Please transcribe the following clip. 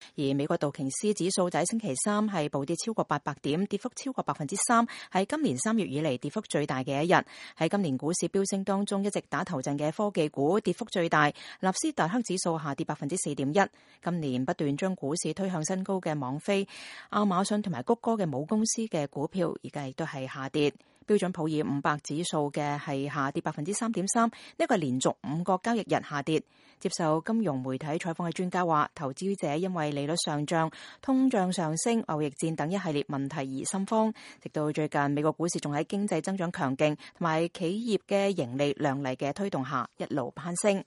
而美國道瓊斯指數就喺星期三係暴跌超過800點，跌幅超過3%，係今年3月以嚟跌幅最大嘅一日。喺今年股市飆升當中，一直打頭陣嘅科技股跌幅最大，納斯達克指數下跌4.1%。今年不斷將股市推向新高嘅網飛、亞馬遜同埋谷歌嘅母公司嘅股票，而家亦都係下跌。標準普爾500指數嘅係下跌3.3%，呢個係連續5個交易日下跌。接受金融媒體採訪嘅專家話，投資者因為利率上漲、通脹上升、貿易戰等一系列問題而心慌。直到最近，美國股市仲喺經濟增長強勁同埋企業嘅盈利亮麗嘅推動下，一路攀升。